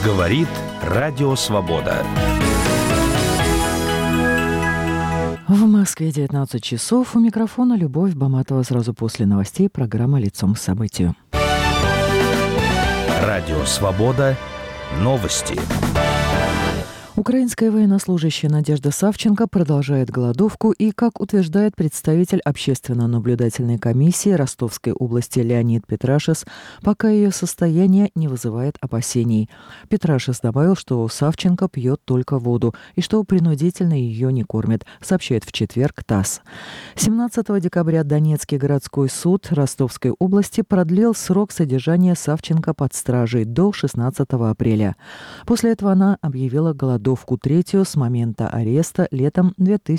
Говорит Радио Свобода. В Москве 19 часов. У микрофона Любовь Баматова. Сразу после новостей программа «Лицом к событию». Радио Свобода. Новости. Украинская военнослужащая Надежда Савченко продолжает голодовку и, как утверждает представитель общественно-наблюдательной комиссии Ростовской области Леонид Петрашес, пока ее состояние не вызывает опасений. Петрашес добавил, что Савченко пьет только воду и что принудительно ее не кормят, сообщает в четверг ТАСС. 17 декабря Донецкий городской суд Ростовской области продлил срок содержания Савченко под стражей до 16 апреля. После этого она объявила голодовку третью с момента ареста летом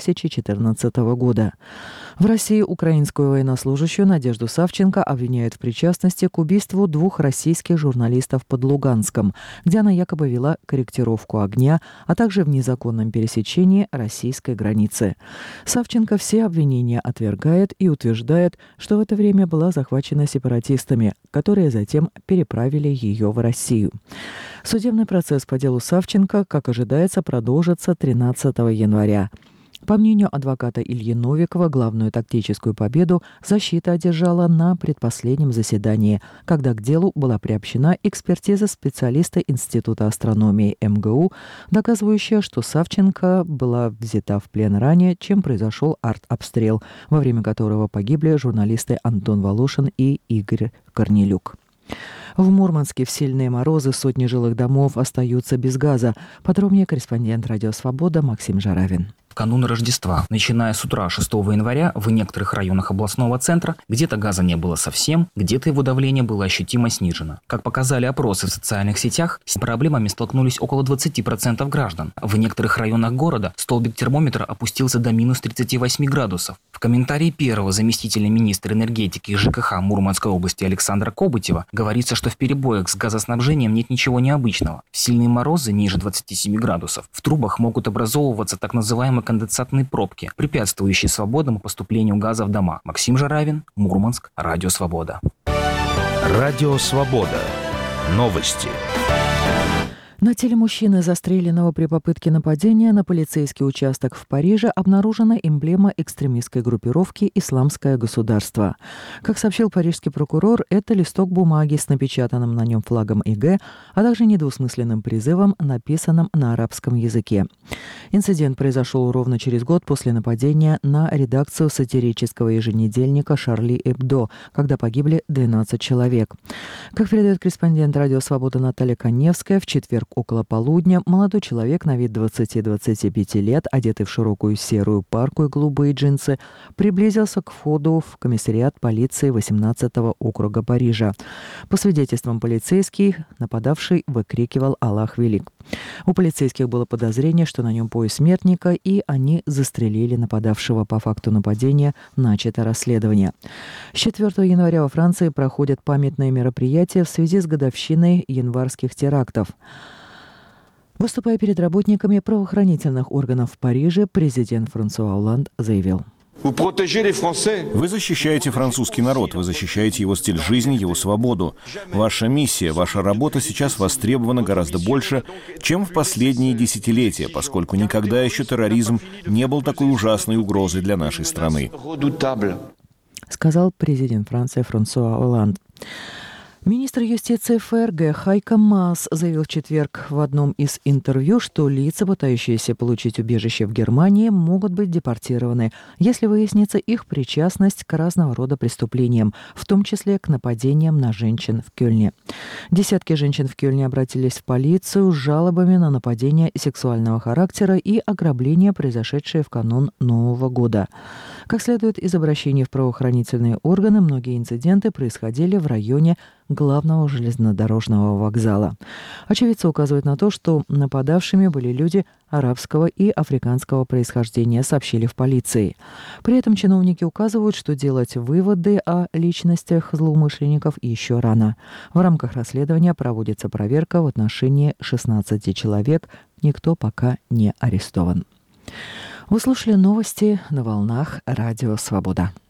2014 года. В России украинскую военнослужащую Надежду Савченко обвиняют в причастности к убийству 2 российских журналистов под Луганском, где она якобы вела корректировку огня, а также в незаконном пересечении российской границы. Савченко все обвинения отвергает и утверждает, что в это время была захвачена сепаратистами, которые затем переправили ее в Россию. Судебный процесс по делу Савченко, как ожидается, продолжится 13 января. По мнению адвоката Ильи Новикова, главную тактическую победу защита одержала на предпоследнем заседании, когда к делу была приобщена экспертиза специалиста Института астрономии МГУ, доказывающая, что Савченко была взята в плен ранее, чем произошел артобстрел, во время которого погибли журналисты Антон Волошин и Игорь Корнелюк. В Мурманске в сильные морозы сотни жилых домов остаются без газа. Подробнее корреспондент «Радио Свобода» Максим Жаравин. В канун Рождества, начиная с утра 6 января, в некоторых районах областного центра где-то газа не было совсем, где-то его давление было ощутимо снижено. Как показали опросы в социальных сетях, с проблемами столкнулись около 20% граждан. В некоторых районах города столбик термометра опустился до минус 38 градусов. В комментарии первого заместителя министра энергетики и ЖКХ Мурманской области Александра Кобытева говорится, что в перебоях с газоснабжением нет ничего необычного. В сильные морозы ниже 27 градусов в трубах могут образовываться так называемые конденсатные пробки, препятствующие свободному поступлению газа в дома. Максим Жаравин, Мурманск, Радио Свобода. Радио Свобода. Новости. На теле мужчины, застреленного при попытке нападения на полицейский участок в Париже, обнаружена эмблема экстремистской группировки «Исламское государство». Как сообщил парижский прокурор, это листок бумаги с напечатанным на нем флагом ИГ, а также недвусмысленным призывом, написанным на арабском языке. Инцидент произошел ровно через год после нападения на редакцию сатирического еженедельника «Шарли Эбдо», когда погибли 12 человек. Как передает корреспондент «Радио Свобода» Наталья Коневская, в четверг около полудня молодой человек на вид 20-25 лет, одетый в широкую серую парку и голубые джинсы, приблизился к входу в комиссариат полиции 18-го округа Парижа. По свидетельствам полицейских, нападавший выкрикивал «Аллах велик». У полицейских было подозрение, что на нем пояс смертника, и они застрелили нападавшего. По факту нападения начато расследование. С 4 января во Франции проходят памятные мероприятия в связи с годовщиной январских терактов. Выступая перед работниками правоохранительных органов в Париже, президент Франсуа Олланд заявил: Вы защищаете французский народ, вы защищаете его стиль жизни, его свободу. Ваша миссия, ваша работа сейчас востребована гораздо больше, чем в последние десятилетия, поскольку никогда еще терроризм не был такой ужасной угрозой для нашей страны. Сказал президент Франции Франсуа Олланд. Министр юстиции ФРГ Хайко Маас заявил в четверг в одном из интервью, что лица, пытающиеся получить убежище в Германии, могут быть депортированы, если выяснится их причастность к разного рода преступлениям, в том числе к нападениям на женщин в Кёльне. Десятки женщин в Кёльне обратились в полицию с жалобами на нападения сексуального характера и ограбления, произошедшие в канун Нового года. Как следует из обращений в правоохранительные органы, многие инциденты происходили в районе главного железнодорожного вокзала. Очевидцы указывают на то, что нападавшими были люди арабского и африканского происхождения, сообщили в полиции. При этом чиновники указывают, что делать выводы о личностях злоумышленников еще рано. В рамках расследования проводится проверка в отношении 16 человек. Никто пока не арестован. Вы слушали новости на волнах Радио Свобода.